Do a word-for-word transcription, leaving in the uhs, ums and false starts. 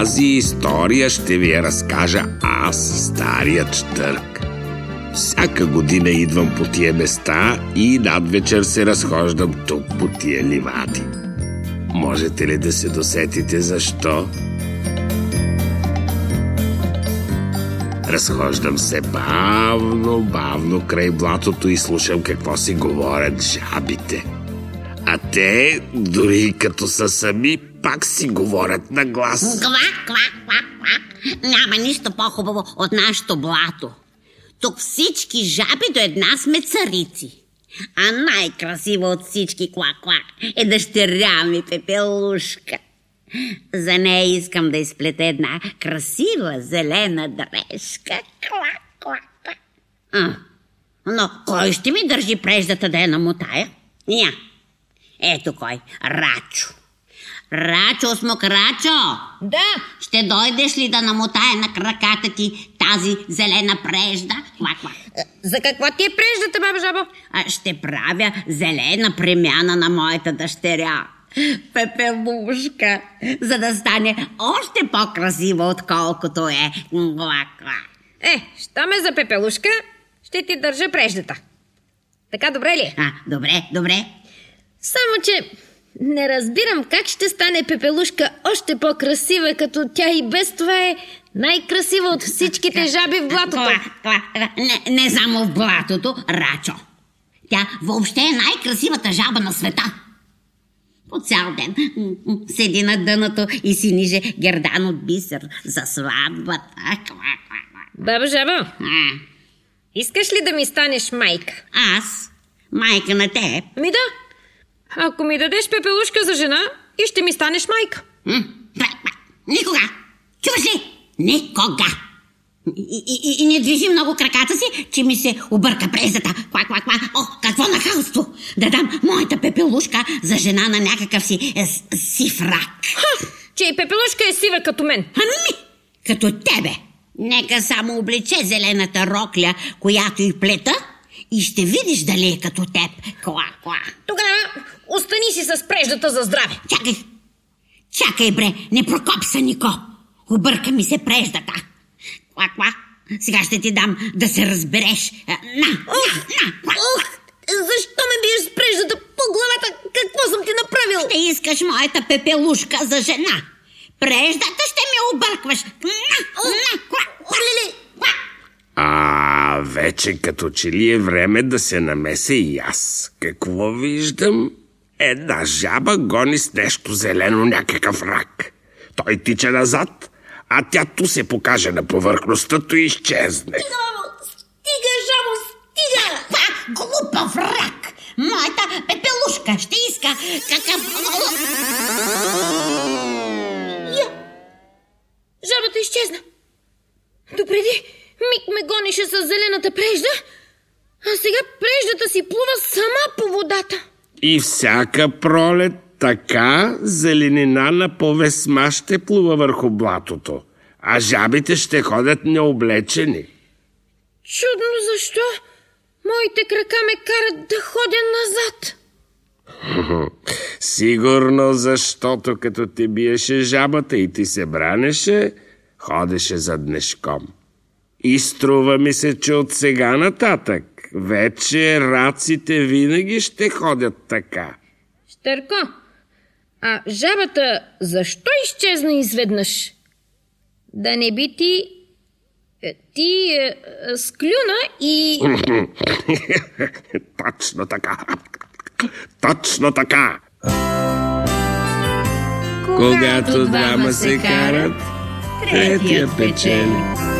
Тази история ще ви я разкажа аз, старият щърк. Всяка година идвам по тия места и надвечер се разхождам тук по тия ливади. Можете ли да се досетите защо? Разхождам се бавно, бавно край блатото и слушам какво си говорят жабите. А те, дори като са сами, пак си говорят на глас. Квак, квак, квак, квак. Няма нищо по-хубаво от нашето блато. Тук всички жаби до една сме царици. А най-красива от всички квак-квак е дъщеря ми Пепелушка. За нея искам да изплета една красива зелена дрежка. Квак-квак. А, но кой ще ми държи преждата да я намотая? Ня. Ето кой. Рачо. Рачо, смокрачо! Да! Ще дойдеш ли да намотая на краката ти тази зелена прежда? Квак-квак. За какво ти е преждата, баба Жабо? Ще правя зелена премяна на моята дъщеря Пепелушка, за да стане още по-красива, отколкото е. Квак-квак. Е, що ме за Пепелушка, ще ти държа преждата. Така добре ли? А, добре, добре. Само, че не разбирам как ще стане Пепелушка още по-красива, като тя и без това е най-красива от всичките жаби в блатото. Не, не само в блатото, Рачо. Тя въобще е най-красивата жаба на света. По цял ден седи на дъното и си ниже гердан от бисер за сватбата. Баба Жабо, искаш ли да ми станеш майка? Аз? Майка на теб? Ми да. Ако ми дадеш Пепелушка за жена, и ще ми станеш майка. М? Никога! Чуваш ли? Никога! И, и, и не движи много краката си, че ми се обърка преждата. Ква, ква, ква. О, какво нахалство! Да дам моята Пепелушка за жена на някакъв си е, сив рак. Ха, че и Пепелушка е сива като мен. Ами, като тебе. Нека само облече зелената рокля, която и плета, и ще видиш дали е като теб. Ква, ква. Тогава остани си с преждата за здраве. Чакай, чакай бре, не прокопса, Нико. Обърка ми се преждата. Ква, ква. Сега ще ти дам да се разбереш. На, Ух, на, на. Ух, защо ме биеш с преждата по главата? Какво съм ти направил? Ще искаш моята Пепелушка за жена. Преждата ще ми объркваш. На, на, ква, ква, Оле-ле. ква. А, вече като че ли е време да се намеся и аз. Какво виждам? Една жаба гони с нещо зелено някакъв рак. Той тича назад, а тя ту се покаже на повърхността и изчезне. Стига, Жабо, стига! Па, глупав рак! Моята Пепелушка ще иска какъв... Я! Жабата изчезна. Допреди миг ме гонеше с зелената прежда, а сега преждата си плува сама по водата. И всяка пролет така зеленина на повесма ще плува върху блатото, а жабите ще ходят необлечени. Чудно защо моите крака ме карат да ходя назад. Сигурно защото като те биеше жабата и ти се бранеше, ходеше заднешком. И струва ми се, че от сега нататък вече раците винаги ще ходят така. Щърко, а жабата защо изчезна изведнъж? Да не би ти... Ти е, склюна и... Точно така. Точно така. Когато двама се карат, третият печели.